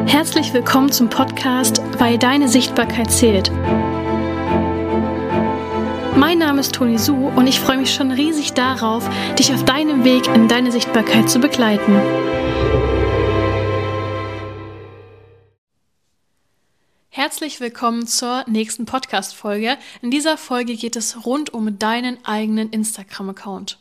Herzlich willkommen zum Podcast Weil deine Sichtbarkeit zählt. Mein Name ist Toni Su und ich freue mich schon riesig darauf, dich auf deinem Weg in deine Sichtbarkeit zu begleiten. Herzlich willkommen zur nächsten Podcast-Folge. In dieser Folge geht es rund um deinen eigenen Instagram-Account.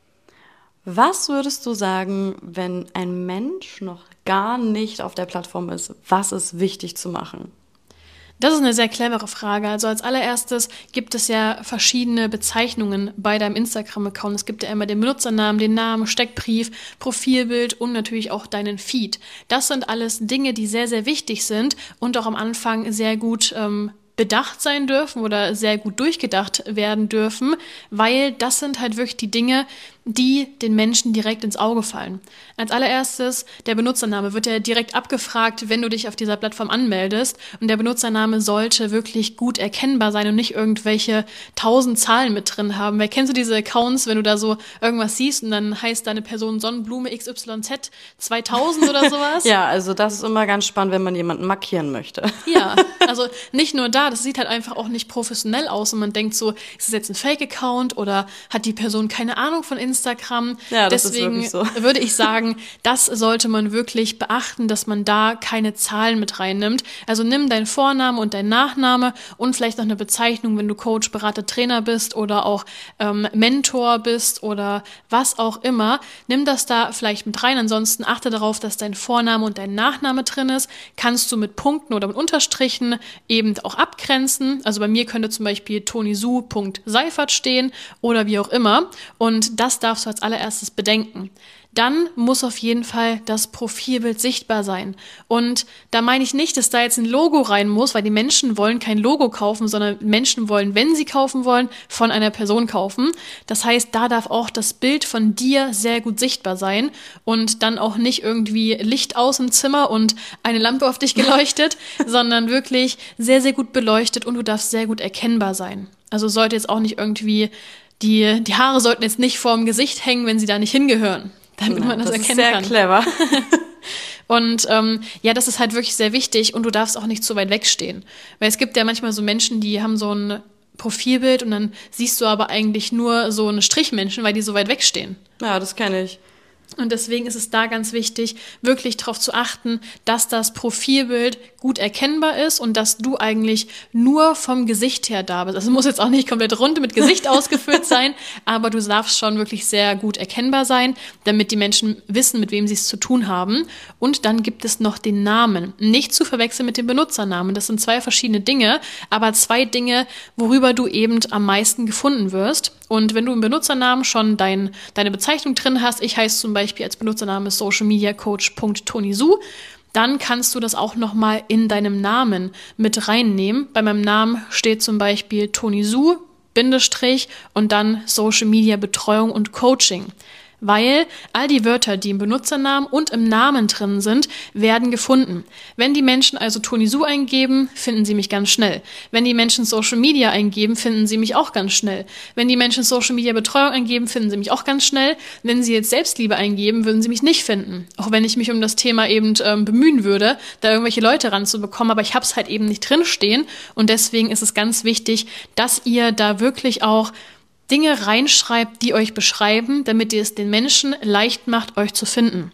Was würdest du sagen, wenn ein Mensch noch gar nicht auf der Plattform ist? Was ist wichtig zu machen? Das ist eine sehr clevere Frage. Also als allererstes gibt es ja verschiedene Bezeichnungen bei deinem Instagram-Account. Es gibt ja immer den Benutzernamen, den Namen, Steckbrief, Profilbild und natürlich auch deinen Feed. Das sind alles Dinge, die sehr, sehr wichtig sind und auch am Anfang sehr gut bedacht sein dürfen oder sehr gut durchgedacht werden dürfen, weil das sind halt wirklich die Dinge, die den Menschen direkt ins Auge fallen. Als allererstes, der Benutzername wird ja direkt abgefragt, wenn du dich auf dieser Plattform anmeldest. Und der Benutzername sollte wirklich gut erkennbar sein und nicht irgendwelche 1000 Zahlen mit drin haben. Weil kennst du diese Accounts, wenn du da so irgendwas siehst und dann heißt deine Person Sonnenblume XYZ 2000 oder sowas? Ja, also das ist immer ganz spannend, wenn man jemanden markieren möchte. Ja, also nicht nur da, das sieht halt einfach auch nicht professionell aus und man denkt so, ist das jetzt ein Fake-Account oder hat die Person keine Ahnung von Instagram? Ja, das Deswegen ist wirklich so. würde ich sagen, das sollte man wirklich beachten, dass man da keine Zahlen mit reinnimmt. Also nimm deinen Vorname und deinen Nachname und vielleicht noch eine Bezeichnung, wenn du Coach, Berater, Trainer bist oder auch Mentor bist oder was auch immer. Nimm das da vielleicht mit rein. Ansonsten achte darauf, dass dein Vorname und dein Nachname drin ist. Kannst du mit Punkten oder mit Unterstrichen eben auch abgrenzen. Also bei mir könnte zum Beispiel tonisu.seifert stehen oder wie auch immer. Und das darfst du als allererstes bedenken. Dann muss auf jeden Fall das Profilbild sichtbar sein. Und da meine ich nicht, dass da jetzt ein Logo rein muss, weil die Menschen wollen kein Logo kaufen, sondern Menschen wollen, wenn sie kaufen wollen, von einer Person kaufen. Das heißt, da darf auch das Bild von dir sehr gut sichtbar sein und dann auch nicht irgendwie Licht aus im Zimmer und eine Lampe auf dich geleuchtet, sondern wirklich sehr, sehr gut beleuchtet und du darfst sehr gut erkennbar sein. Also sollte jetzt auch nicht irgendwie die Haare sollten jetzt nicht vorm Gesicht hängen, wenn sie da nicht hingehören, damit man das erkennen kann. Das ist sehr clever. Und ja, das ist halt wirklich sehr wichtig und du darfst auch nicht zu weit wegstehen. Weil es gibt ja manchmal so Menschen, die haben so ein Profilbild und dann siehst du aber eigentlich nur so eine Strichmenschen, weil die so weit wegstehen. Ja, das kenne ich. Und deswegen ist es da ganz wichtig, wirklich darauf zu achten, dass das Profilbild gut erkennbar ist und dass du eigentlich nur vom Gesicht her da bist. Also es muss jetzt auch nicht komplett rund mit Gesicht ausgefüllt sein, aber du darfst schon wirklich sehr gut erkennbar sein, damit die Menschen wissen, mit wem sie es zu tun haben. Und dann gibt es noch den Namen. Nicht zu verwechseln mit dem Benutzernamen. Das sind zwei verschiedene Dinge, aber zwei Dinge, worüber du eben am meisten gefunden wirst. Und wenn du im Benutzernamen schon deine Bezeichnung drin hast, ich heiße zum Beispiel als Benutzername socialmediacoach.tonisu, dann kannst du das auch nochmal in deinem Namen mit reinnehmen. Bei meinem Namen steht zum Beispiel Tonisu, Bindestrich und dann Social Media Betreuung und Coaching. Weil all die Wörter, die im Benutzernamen und im Namen drin sind, werden gefunden. Wenn die Menschen also Tonisu eingeben, finden sie mich ganz schnell. Wenn die Menschen Social Media eingeben, finden sie mich auch ganz schnell. Wenn die Menschen Social Media Betreuung eingeben, finden sie mich auch ganz schnell. Wenn sie jetzt Selbstliebe eingeben, würden sie mich nicht finden. Auch wenn ich mich um das Thema eben bemühen würde, da irgendwelche Leute ranzubekommen, aber ich habe es halt eben nicht drinstehen. Und deswegen ist es ganz wichtig, dass ihr da wirklich auch Dinge reinschreibt, die euch beschreiben, damit ihr es den Menschen leicht macht, euch zu finden.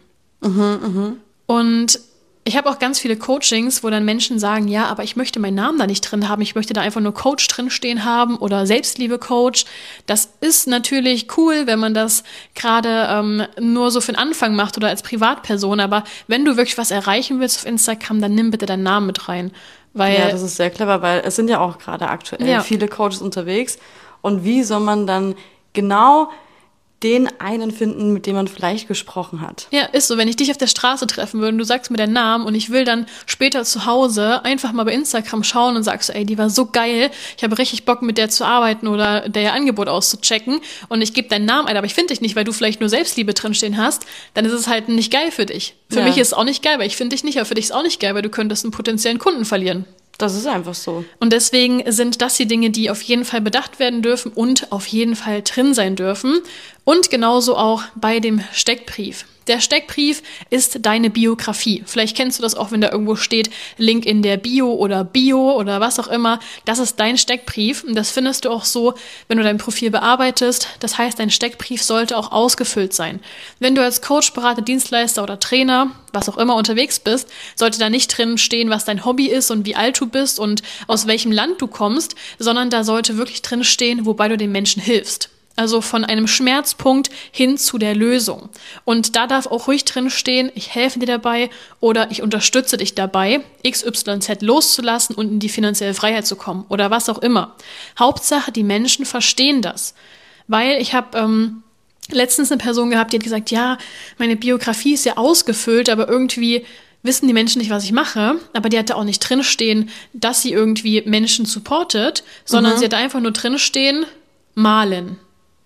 Und ich habe auch ganz viele Coachings, wo dann Menschen sagen, ja, aber ich möchte meinen Namen da nicht drin haben, ich möchte da einfach nur Coach drinstehen haben oder Selbstliebe-Coach. Das ist natürlich cool, wenn man das gerade nur so für den Anfang macht oder als Privatperson, aber wenn du wirklich was erreichen willst auf Instagram, dann nimm bitte deinen Namen mit rein. Weil, ja, das ist sehr clever, weil es sind ja auch gerade aktuell viele Coaches unterwegs. Und wie soll man dann genau den einen finden, mit dem man vielleicht gesprochen hat? Ja, ist so. Wenn ich dich auf der Straße treffen würde und du sagst mir deinen Namen und ich will dann später zu Hause einfach mal bei Instagram schauen und sagst, ey, die war so geil, ich habe richtig Bock, mit der zu arbeiten oder der ihr Angebot auszuchecken und ich gebe deinen Namen ein, aber ich finde dich nicht, weil du vielleicht nur Selbstliebe drinstehen hast, dann ist es halt nicht geil für dich. Für mich ist es auch nicht geil, weil ich finde dich nicht, aber für dich ist es auch nicht geil, weil du könntest einen potenziellen Kunden verlieren. Das ist einfach so. Und deswegen sind das die Dinge, die auf jeden Fall bedacht werden dürfen und auf jeden Fall drin sein dürfen. Und genauso auch bei dem Steckbrief. Der Steckbrief ist deine Biografie. Vielleicht kennst du das auch, wenn da irgendwo steht, Link in der Bio oder was auch immer. Das ist dein Steckbrief und das findest du auch so, wenn du dein Profil bearbeitest. Das heißt, dein Steckbrief sollte auch ausgefüllt sein. Wenn du als Coach, Berater, Dienstleister oder Trainer, was auch immer unterwegs bist, sollte da nicht drin stehen, was dein Hobby ist und wie alt du bist und aus welchem Land du kommst, sondern da sollte wirklich drin stehen, wobei du den Menschen hilfst. Also von einem Schmerzpunkt hin zu der Lösung. Und da darf auch ruhig drin stehen, ich helfe dir dabei oder ich unterstütze dich dabei, XYZ loszulassen und in die finanzielle Freiheit zu kommen oder was auch immer. Hauptsache, die Menschen verstehen das. Weil ich habe letztens eine Person gehabt, die hat gesagt, ja, meine Biografie ist ja ausgefüllt, aber irgendwie wissen die Menschen nicht, was ich mache, aber die hatte auch nicht drinstehen, dass sie irgendwie Menschen supportet, sondern sie hatte einfach nur drinstehen, malen.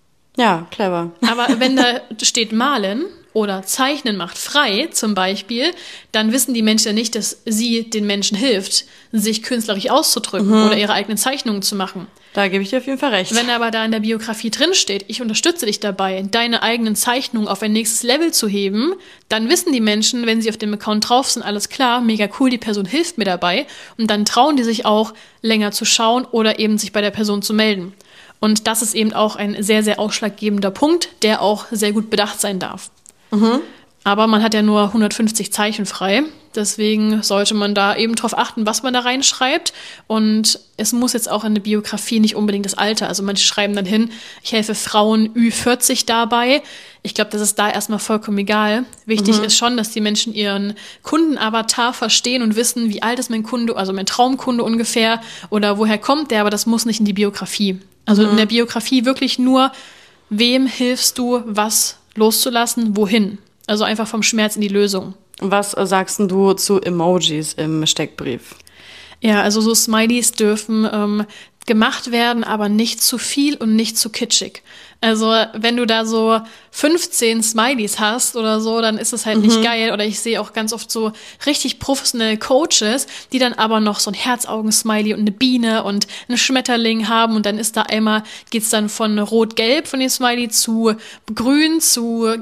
Ja, clever. Aber wenn da steht malen oder zeichnen macht frei zum Beispiel, dann wissen die Menschen ja nicht, dass sie den Menschen hilft, sich künstlerisch auszudrücken oder ihre eigenen Zeichnungen zu machen. Da gebe ich dir auf jeden Fall recht. Wenn aber da in der Biografie drin steht, ich unterstütze dich dabei, deine eigenen Zeichnungen auf ein nächstes Level zu heben, dann wissen die Menschen, wenn sie auf dem Account drauf sind, alles klar, mega cool, die Person hilft mir dabei. Und dann trauen die sich auch, länger zu schauen oder eben sich bei der Person zu melden. Und das ist eben auch ein sehr, sehr ausschlaggebender Punkt, der auch sehr gut bedacht sein darf. Aber man hat ja nur 150 Zeichen frei. Deswegen sollte man da eben drauf achten, was man da reinschreibt. Und es muss jetzt auch in der Biografie nicht unbedingt das Alter. Also manche schreiben dann hin, ich helfe Frauen Ü40 dabei. Ich glaube, das ist da erstmal vollkommen egal. Wichtig ist schon, dass die Menschen ihren Kundenavatar verstehen und wissen, wie alt ist mein Kunde, also mein Traumkunde ungefähr oder woher kommt der, aber das muss nicht in die Biografie. Also in der Biografie wirklich nur, wem hilfst du, was loszulassen, wohin. Also einfach vom Schmerz in die Lösung. Was sagst denn du zu Emojis im Steckbrief? Ja, also so Smileys dürfen gemacht werden, aber nicht zu viel und nicht zu kitschig. Also wenn du da so 15 Smileys hast oder so, dann ist es halt nicht geil. Oder ich sehe auch ganz oft so richtig professionelle Coaches, die dann aber noch so ein Herzaugen-Smiley und eine Biene und einen Schmetterling haben. Und dann ist da einmal, geht's dann von rot-gelb von dem Smiley zu grün, zu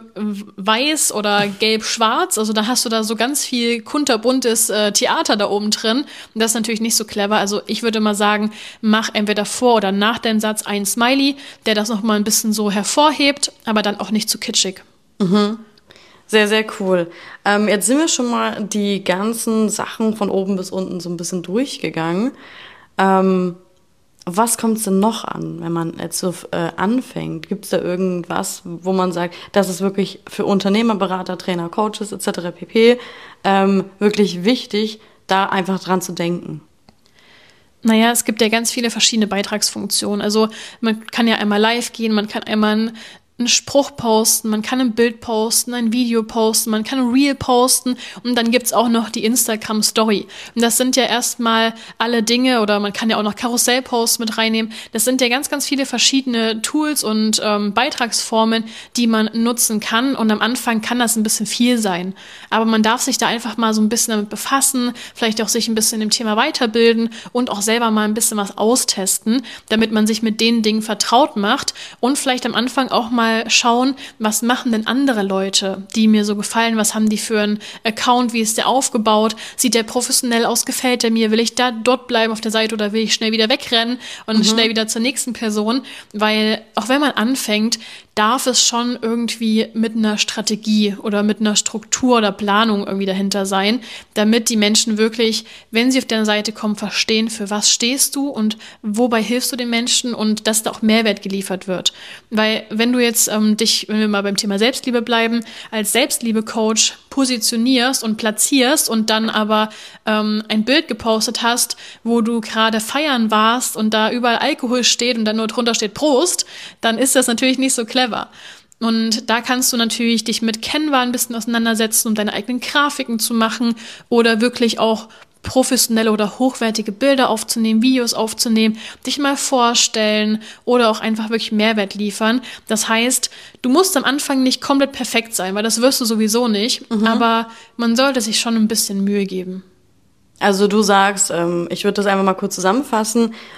weiß oder gelb-schwarz. Also da hast du da so ganz viel kunterbuntes Theater da oben drin. Und das ist natürlich nicht so clever. Also ich würde mal sagen, mach entweder vor oder nach deinem Satz ein Smiley, der das nochmal ein bisschen so hervorhebt, aber dann auch nicht zu kitschig. Sehr, sehr cool. Jetzt sind wir schon mal die ganzen Sachen von oben bis unten so ein bisschen durchgegangen. Was kommt es denn noch an, wenn man jetzt so anfängt? Gibt es da irgendwas, wo man sagt, das ist wirklich für Unternehmer, Berater, Trainer, Coaches etc. pp. Wirklich wichtig, da einfach dran zu denken? Naja, es gibt ja ganz viele verschiedene Beitragsfunktionen. Also man kann ja einmal live gehen, man kann einmal einen Spruch posten, man kann ein Bild posten, ein Video posten, man kann ein Reel posten und dann gibt's auch noch die Instagram-Story. Und das sind ja erstmal alle Dinge oder man kann ja auch noch Karussellposts mit reinnehmen. Das sind ja ganz, ganz viele verschiedene Tools und Beitragsformen, die man nutzen kann und am Anfang kann das ein bisschen viel sein. Aber man darf sich da einfach mal so ein bisschen damit befassen, vielleicht auch sich ein bisschen im Thema weiterbilden und auch selber mal ein bisschen was austesten, damit man sich mit den Dingen vertraut macht und vielleicht am Anfang auch mal schauen, was machen denn andere Leute, die mir so gefallen, was haben die für einen Account, wie ist der aufgebaut, sieht der professionell aus, gefällt der mir, will ich da dort bleiben auf der Seite oder will ich schnell wieder wegrennen und schnell wieder zur nächsten Person, weil auch wenn man anfängt, darf es schon irgendwie mit einer Strategie oder mit einer Struktur oder Planung irgendwie dahinter sein, damit die Menschen wirklich, wenn sie auf deine Seite kommen, verstehen, für was stehst du und wobei hilfst du den Menschen und dass da auch Mehrwert geliefert wird. Weil wenn du jetzt dich, wenn wir mal beim Thema Selbstliebe bleiben, als Selbstliebe-Coach positionierst und platzierst und dann aber ein Bild gepostet hast, wo du gerade feiern warst und da überall Alkohol steht und dann nur drunter steht Prost, dann ist das natürlich nicht so clever. Und da kannst du natürlich dich mit Canva ein bisschen auseinandersetzen, um deine eigenen Grafiken zu machen oder wirklich auch professionelle oder hochwertige Bilder aufzunehmen, Videos aufzunehmen, dich mal vorstellen oder auch einfach wirklich Mehrwert liefern. Das heißt, du musst am Anfang nicht komplett perfekt sein, weil das wirst du sowieso nicht, aber man sollte sich schon ein bisschen Mühe geben. Also du sagst, ich würde das einfach mal kurz zusammenfassen,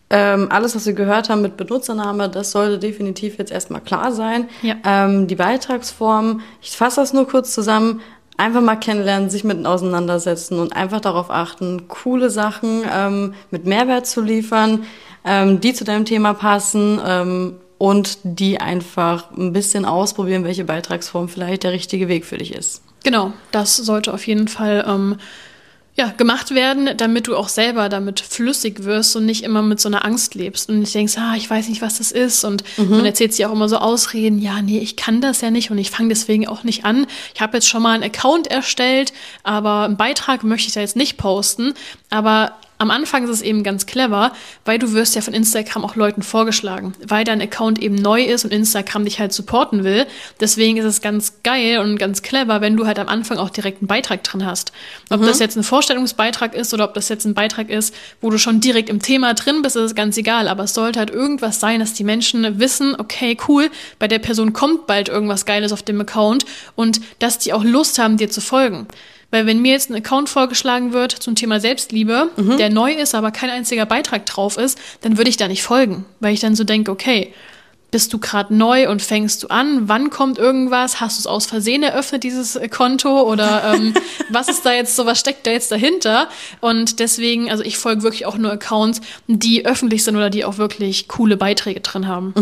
alles, was wir gehört haben mit Benutzername, das sollte definitiv jetzt erstmal klar sein. Ja. Die Beitragsform, ich fasse das nur kurz zusammen, einfach mal kennenlernen, sich mit auseinandersetzen und einfach darauf achten, coole Sachen mit Mehrwert zu liefern, die zu deinem Thema passen und die einfach ein bisschen ausprobieren, welche Beitragsform vielleicht der richtige Weg für dich ist. Genau, das sollte auf jeden Fall gemacht werden, damit du auch selber damit flüssig wirst und nicht immer mit so einer Angst lebst und nicht denkst, ich weiß nicht, was das ist, und man erzählt sich auch immer so Ausreden, ja, nee, ich kann das ja nicht und ich fange deswegen auch nicht an. Ich habe jetzt schon mal einen Account erstellt, aber einen Beitrag möchte ich da jetzt nicht posten, aber am Anfang ist es eben ganz clever, weil du wirst ja von Instagram auch Leuten vorgeschlagen, weil dein Account eben neu ist und Instagram dich halt supporten will. Deswegen ist es ganz geil und ganz clever, wenn du halt am Anfang auch direkt einen Beitrag drin hast. Ob das jetzt ein Vorstellungsbeitrag ist oder ob das jetzt ein Beitrag ist, wo du schon direkt im Thema drin bist, ist ganz egal. Aber es sollte halt irgendwas sein, dass die Menschen wissen, okay, cool, bei der Person kommt bald irgendwas Geiles auf dem Account und dass die auch Lust haben, dir zu folgen. Weil wenn mir jetzt ein Account vorgeschlagen wird zum Thema Selbstliebe, der neu ist, aber kein einziger Beitrag drauf ist, dann würde ich da nicht folgen. Weil ich dann so denke, okay, bist du gerade neu und fängst du an? Wann kommt irgendwas? Hast du es aus Versehen eröffnet, dieses Konto? Oder was ist da jetzt so, was steckt da jetzt dahinter? Und deswegen, also ich folge wirklich auch nur Accounts, die öffentlich sind oder die auch wirklich coole Beiträge drin haben.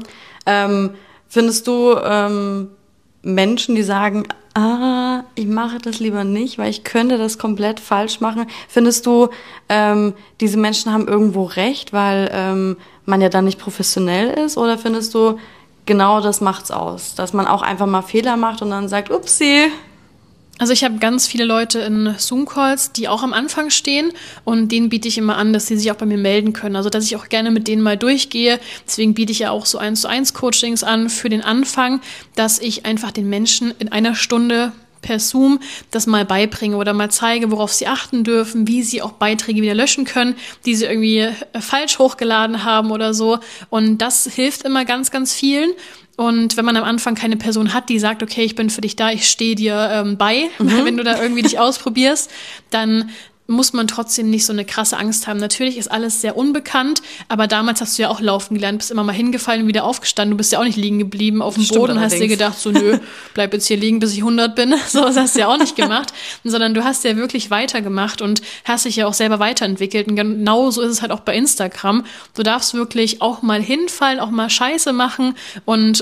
Findest du Menschen, die sagen, ich mache das lieber nicht, weil ich könnte das komplett falsch machen. Findest du, diese Menschen haben irgendwo recht, weil man ja dann nicht professionell ist? Oder findest du, genau das macht's aus? Dass man auch einfach mal Fehler macht und dann sagt, upsie. Also ich habe ganz viele Leute in Zoom-Calls, die auch am Anfang stehen, und denen biete ich immer an, dass sie sich auch bei mir melden können. Also dass ich auch gerne mit denen mal durchgehe. Deswegen biete ich ja auch so 1:1 Coachings an für den Anfang, dass ich einfach den Menschen in einer Stunde per Zoom das mal beibringe oder mal zeige, worauf sie achten dürfen, wie sie auch Beiträge wieder löschen können, die sie irgendwie falsch hochgeladen haben oder so. Und das hilft immer ganz, ganz vielen. Und wenn man am Anfang keine Person hat, die sagt, okay, ich bin für dich da, ich stehe dir bei, wenn du da irgendwie dich ausprobierst, dann muss man trotzdem nicht so eine krasse Angst haben. Natürlich ist alles sehr unbekannt, aber damals hast du ja auch laufen gelernt, bist immer mal hingefallen und wieder aufgestanden. Du bist ja auch nicht liegen geblieben auf dem Boden und hast dir gedacht, so nö, bleib jetzt hier liegen, bis ich 100 bin. So, das hast du ja auch nicht gemacht, sondern du hast ja wirklich weitergemacht und hast dich ja auch selber weiterentwickelt. Und genau so ist es halt auch bei Instagram. Du darfst wirklich auch mal hinfallen, auch mal Scheiße machen und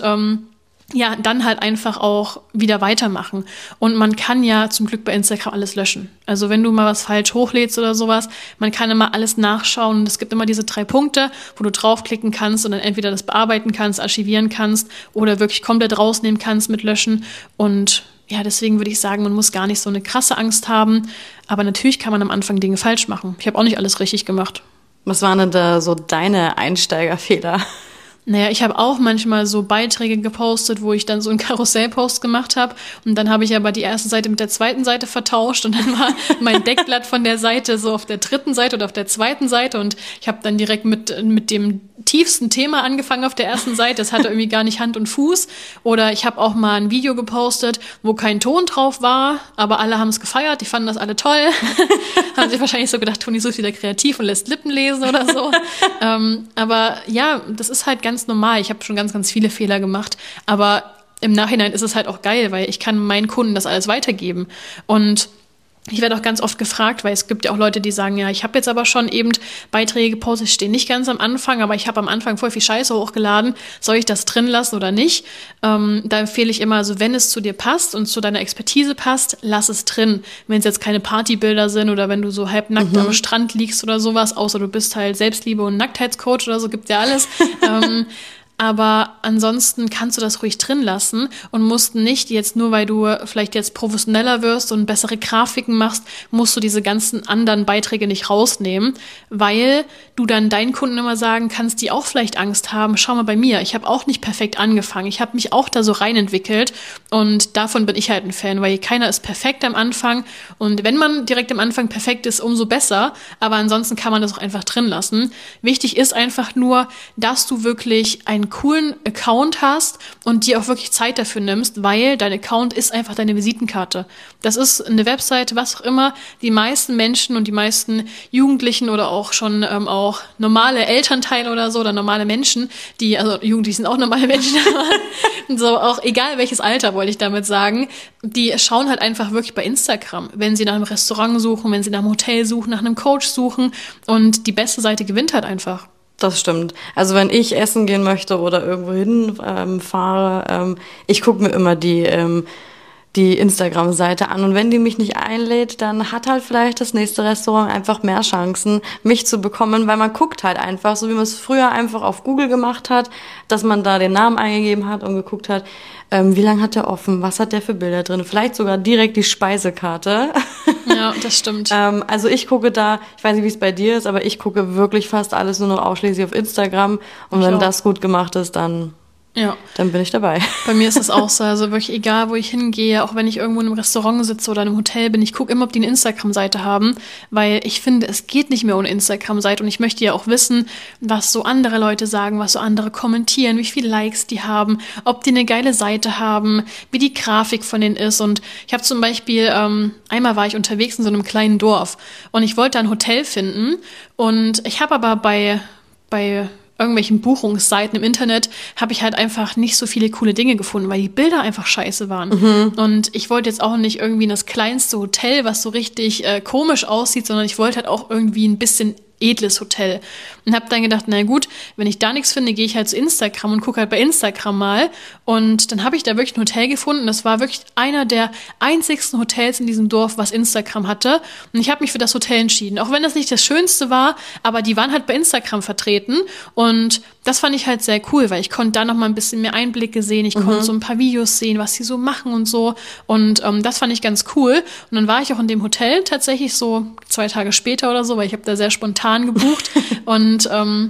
dann halt einfach auch wieder weitermachen. Und man kann ja zum Glück bei Instagram alles löschen. Also wenn du mal was falsch hochlädst oder sowas, man kann immer alles nachschauen. Und es gibt immer diese 3 Punkte, wo du draufklicken kannst und dann entweder das bearbeiten kannst, archivieren kannst oder wirklich komplett rausnehmen kannst mit Löschen. Und ja, deswegen würde ich sagen, man muss gar nicht so eine krasse Angst haben. Aber natürlich kann man am Anfang Dinge falsch machen. Ich habe auch nicht alles richtig gemacht. Was waren denn da so deine Einsteigerfehler? Naja, ich habe auch manchmal so Beiträge gepostet, wo ich dann so einen Karussellpost gemacht habe und dann habe ich aber die erste Seite mit der zweiten Seite vertauscht und dann war mein Deckblatt von der Seite so auf der 3. Seite oder auf der 2. Seite und ich habe dann direkt mit dem tiefsten Thema angefangen auf der ersten Seite. Das hatte irgendwie gar nicht Hand und Fuß. Oder ich habe auch mal ein Video gepostet, wo kein Ton drauf war, aber alle haben es gefeiert, die fanden das alle toll. Haben sich wahrscheinlich so gedacht, Toni ist wieder kreativ und lässt Lippen lesen oder so. Aber ja, das ist halt ganz normal. Ich habe schon ganz, ganz viele Fehler gemacht. Aber im Nachhinein ist es halt auch geil, weil ich kann meinen Kunden das alles weitergeben. Und ich werde auch ganz oft gefragt, weil es gibt ja auch Leute, die sagen, ja, ich habe jetzt aber schon eben Beiträge gepostet, stehen nicht ganz am Anfang, aber ich habe am Anfang voll viel Scheiße hochgeladen. Soll ich das drin lassen oder nicht? Da empfehle ich immer, also wenn es zu dir passt und zu deiner Expertise passt, lass es drin. Wenn es jetzt keine Partybilder sind oder wenn du so halbnackt am Strand liegst oder sowas, außer du bist halt Selbstliebe- und Nacktheitscoach oder so, gibt's ja alles. Aber ansonsten kannst du das ruhig drin lassen und musst nicht jetzt nur, weil du vielleicht jetzt professioneller wirst und bessere Grafiken machst, musst du diese ganzen anderen Beiträge nicht rausnehmen, weil du dann deinen Kunden immer sagen kannst, die auch vielleicht Angst haben, schau mal bei mir, ich habe auch nicht perfekt angefangen, ich habe mich auch da so reinentwickelt und davon bin ich halt ein Fan, weil keiner ist perfekt am Anfang und wenn man direkt am Anfang perfekt ist, umso besser, aber ansonsten kann man das auch einfach drin lassen. Wichtig ist einfach nur, dass du wirklich ein coolen Account hast und dir auch wirklich Zeit dafür nimmst, weil dein Account ist einfach deine Visitenkarte. Das ist eine Webseite, was auch immer. Die meisten Menschen und die meisten Jugendlichen oder auch schon auch normale Elternteile oder so oder normale Menschen, also Jugendliche sind auch normale Menschen, so auch egal welches Alter, wollte ich damit sagen, die schauen halt einfach wirklich bei Instagram, wenn sie nach einem Restaurant suchen, wenn sie nach einem Hotel suchen, nach einem Coach suchen und die beste Seite gewinnt halt einfach. Das stimmt. Also wenn ich essen gehen möchte oder irgendwo hin fahre, ich gucke mir immer die Instagram-Seite an. Und wenn die mich nicht einlädt, dann hat halt vielleicht das nächste Restaurant einfach mehr Chancen, mich zu bekommen, weil man guckt halt einfach, so wie man es früher einfach auf Google gemacht hat, dass man da den Namen eingegeben hat und geguckt hat, wie lange hat der offen, was hat der für Bilder drin, vielleicht sogar direkt die Speisekarte. Ja, das stimmt. Also ich gucke da, ich weiß nicht, wie es bei dir ist, aber ich gucke wirklich fast alles nur noch ausschließlich auf Instagram. Und wenn das gut gemacht ist, dann bin ich dabei. Bei mir ist es auch so, also wirklich egal, wo ich hingehe, auch wenn ich irgendwo in einem Restaurant sitze oder in einem Hotel bin, ich gucke immer, ob die eine Instagram-Seite haben, weil ich finde, es geht nicht mehr ohne Instagram-Seite und ich möchte ja auch wissen, was so andere Leute sagen, was so andere kommentieren, wie viele Likes die haben, ob die eine geile Seite haben, wie die Grafik von denen ist und ich habe zum Beispiel, einmal war ich unterwegs in so einem kleinen Dorf und ich wollte ein Hotel finden und ich habe aber bei irgendwelchen Buchungsseiten im Internet habe ich halt einfach nicht so viele coole Dinge gefunden, weil die Bilder einfach scheiße waren. Mhm. Und ich wollte jetzt auch nicht irgendwie in das kleinste Hotel, was so richtig komisch aussieht, sondern ich wollte halt auch irgendwie ein bisschen edles Hotel. Und habe dann gedacht, na gut, wenn ich da nichts finde, gehe ich halt zu Instagram und gucke halt bei Instagram mal. Und dann habe ich da wirklich ein Hotel gefunden. Das war wirklich einer der einzigsten Hotels in diesem Dorf, was Instagram hatte. Und ich habe mich für das Hotel entschieden. Auch wenn das nicht das Schönste war, aber die waren halt bei Instagram vertreten. Und das fand ich halt sehr cool, weil ich konnte da noch mal ein bisschen mehr Einblicke sehen. Ich konnte so ein paar Videos sehen, was die so machen und so. Und das fand ich ganz cool. Und dann war ich auch in dem Hotel tatsächlich so 2 Tage später oder so, weil ich habe da sehr spontan gebucht. Und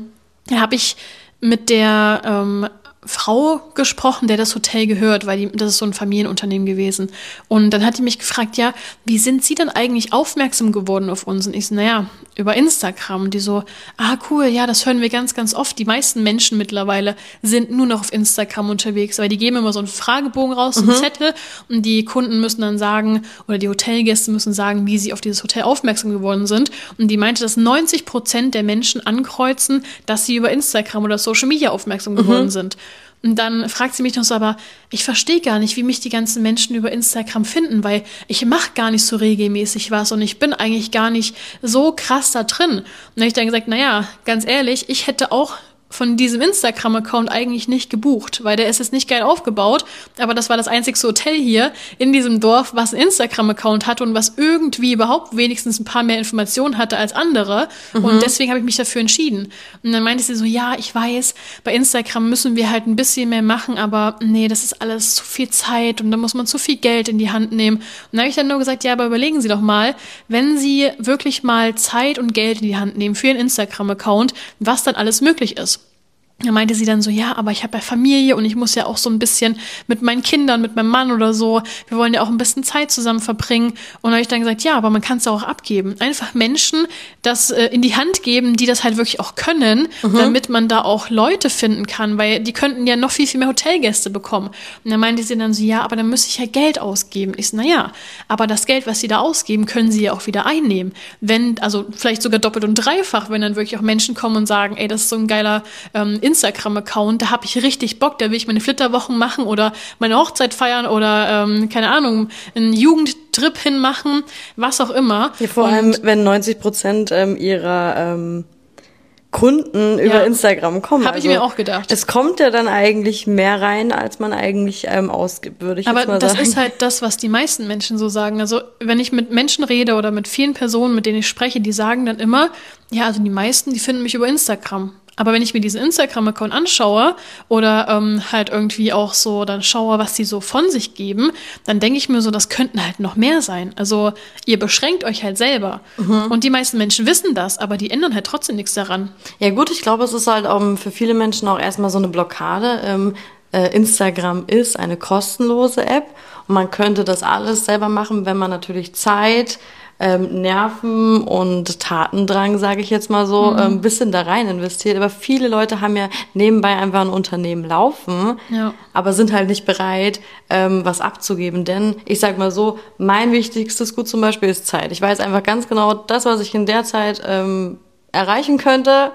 da habe ich mit der Frau gesprochen, der das Hotel gehört, weil das ist so ein Familienunternehmen gewesen. Und dann hat die mich gefragt, ja, wie sind Sie denn eigentlich aufmerksam geworden auf uns? Und ich so, naja, über Instagram. Und die so, cool, ja, das hören wir ganz, ganz oft. Die meisten Menschen mittlerweile sind nur noch auf Instagram unterwegs, weil die geben immer so einen Fragebogen raus, einen Zettel, und die Kunden müssen dann sagen, oder die Hotelgäste müssen sagen, wie sie auf dieses Hotel aufmerksam geworden sind. Und die meinte, dass 90% der Menschen ankreuzen, dass sie über Instagram oder Social Media aufmerksam geworden sind. Und dann fragt sie mich noch so, aber ich verstehe gar nicht, wie mich die ganzen Menschen über Instagram finden, weil ich mache gar nicht so regelmäßig was und ich bin eigentlich gar nicht so krass da drin. Und dann habe ich dann gesagt, naja, ganz ehrlich, ich hätte auch von diesem Instagram-Account eigentlich nicht gebucht, weil der ist jetzt nicht geil aufgebaut, aber das war das einzigste Hotel hier in diesem Dorf, was einen Instagram-Account hatte und was irgendwie überhaupt wenigstens ein paar mehr Informationen hatte als andere und deswegen habe ich mich dafür entschieden. Und dann meinte sie so, ja, ich weiß, bei Instagram müssen wir halt ein bisschen mehr machen, aber nee, das ist alles zu viel Zeit und da muss man zu viel Geld in die Hand nehmen. Und dann habe ich dann nur gesagt, ja, aber überlegen Sie doch mal, wenn Sie wirklich mal Zeit und Geld in die Hand nehmen für Ihren Instagram-Account, was dann alles möglich ist. Da meinte sie dann so, ja, aber ich habe ja Familie und ich muss ja auch so ein bisschen mit meinen Kindern, mit meinem Mann oder so, wir wollen ja auch ein bisschen Zeit zusammen verbringen. Und da habe ich dann gesagt, ja, aber man kann es auch abgeben. Einfach Menschen das in die Hand geben, die das halt wirklich auch können, damit man da auch Leute finden kann, weil die könnten ja noch viel, viel mehr Hotelgäste bekommen. Und dann meinte sie dann so, ja, aber dann müsste ich ja Geld ausgeben. Ich so, naja, aber das Geld, was sie da ausgeben, können sie ja auch wieder einnehmen. Also vielleicht sogar doppelt und dreifach, wenn dann wirklich auch Menschen kommen und sagen, ey, das ist so ein geiler Instagram-Account, da habe ich richtig Bock, da will ich meine Flitterwochen machen oder meine Hochzeit feiern oder, keine Ahnung, einen Jugendtrip hinmachen, was auch immer. Ja, vor allem, wenn 90% ihrer Kunden über Instagram kommen. Habe ich mir auch gedacht. Es kommt ja dann eigentlich mehr rein, als man eigentlich ausgibt, würde ich jetzt mal sagen. Aber das ist halt das, was die meisten Menschen so sagen. Also wenn ich mit Menschen rede oder mit vielen Personen, mit denen ich spreche, die sagen dann immer, ja, also die meisten, die finden mich über Instagram. Aber wenn ich mir diesen Instagram-Account anschaue oder halt irgendwie auch so dann schaue, was die so von sich geben, dann denke ich mir so, das könnten halt noch mehr sein. Also ihr beschränkt euch halt selber. Und die meisten Menschen wissen das, aber die ändern halt trotzdem nichts daran. Ja gut, ich glaube, es ist halt für viele Menschen auch erstmal so eine Blockade. Instagram ist eine kostenlose App und man könnte das alles selber machen, wenn man natürlich Zeit Nerven und Tatendrang, sage ich jetzt mal so, ein bisschen da rein investiert. Aber viele Leute haben ja nebenbei einfach ein Unternehmen laufen, aber sind halt nicht bereit, was abzugeben. Denn ich sag mal so, mein wichtigstes Gut zum Beispiel ist Zeit. Ich weiß einfach ganz genau, das, was ich in der Zeit erreichen könnte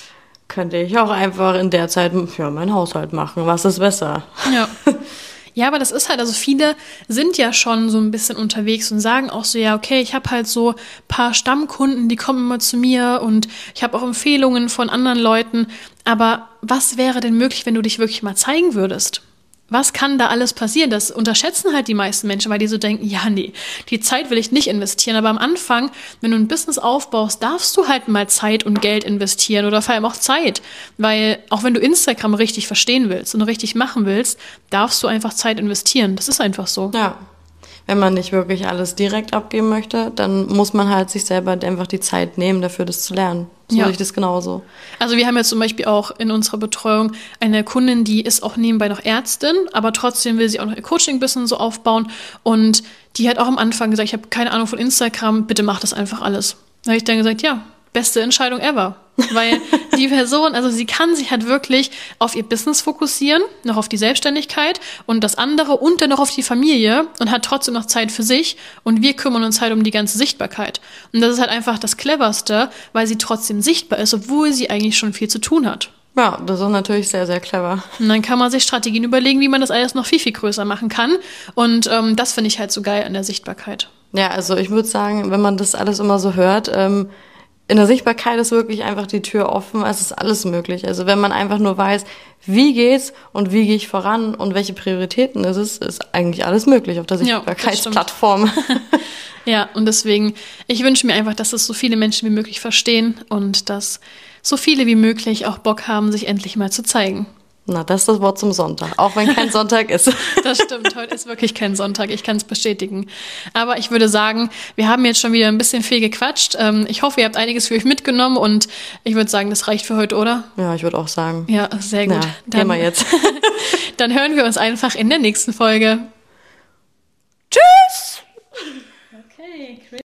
ich auch einfach in der Zeit meinen Haushalt machen. Was ist besser? Ja. Ja, aber das ist halt, also viele sind ja schon so ein bisschen unterwegs und sagen auch so, ja, okay, ich habe halt so ein paar Stammkunden, die kommen immer zu mir und ich habe auch Empfehlungen von anderen Leuten. Aber was wäre denn möglich, wenn du dich wirklich mal zeigen würdest? Was kann da alles passieren? Das unterschätzen halt die meisten Menschen, weil die so denken, ja, nee, die Zeit will ich nicht investieren. Aber am Anfang, wenn du ein Business aufbaust, darfst du halt mal Zeit und Geld investieren oder vor allem auch Zeit. Weil auch wenn du Instagram richtig verstehen willst und richtig machen willst, darfst du einfach Zeit investieren. Das ist einfach so. Ja. Wenn man nicht wirklich alles direkt abgeben möchte, dann muss man halt sich selber einfach die Zeit nehmen, dafür das zu lernen. So sehe ich das genauso. Also wir haben jetzt zum Beispiel auch in unserer Betreuung eine Kundin, die ist auch nebenbei noch Ärztin, aber trotzdem will sie auch noch ihr Coaching-Business so aufbauen. Und die hat auch am Anfang gesagt, ich habe keine Ahnung von Instagram, bitte mach das einfach alles. Da habe ich dann gesagt, ja, beste Entscheidung ever. Weil die Person, also sie kann sich halt wirklich auf ihr Business fokussieren, noch auf die Selbstständigkeit und das andere und dann noch auf die Familie und hat trotzdem noch Zeit für sich und wir kümmern uns halt um die ganze Sichtbarkeit. Und das ist halt einfach das Cleverste, weil sie trotzdem sichtbar ist, obwohl sie eigentlich schon viel zu tun hat. Ja, das ist natürlich sehr, sehr clever. Und dann kann man sich Strategien überlegen, wie man das alles noch viel, viel größer machen kann. Und das finde ich halt so geil an der Sichtbarkeit. Ja, also ich würde sagen, wenn man das alles immer so hört, in der Sichtbarkeit ist wirklich einfach die Tür offen, es ist alles möglich. Also wenn man einfach nur weiß, wie geht's und wie gehe ich voran und welche Prioritäten ist eigentlich alles möglich auf der Sichtbarkeitsplattform. Ja, und deswegen, ich wünsche mir einfach, dass es so viele Menschen wie möglich verstehen und dass so viele wie möglich auch Bock haben, sich endlich mal zu zeigen. Na, das ist das Wort zum Sonntag, auch wenn kein Sonntag ist. Das stimmt, heute ist wirklich kein Sonntag, ich kann es bestätigen. Aber ich würde sagen, wir haben jetzt schon wieder ein bisschen viel gequatscht. Ich hoffe, ihr habt einiges für euch mitgenommen und ich würde sagen, das reicht für heute, oder? Ja, ich würde auch sagen. Ja, sehr gut. Ja, gehen wir jetzt. Dann hören wir uns einfach in der nächsten Folge. Tschüss! Okay,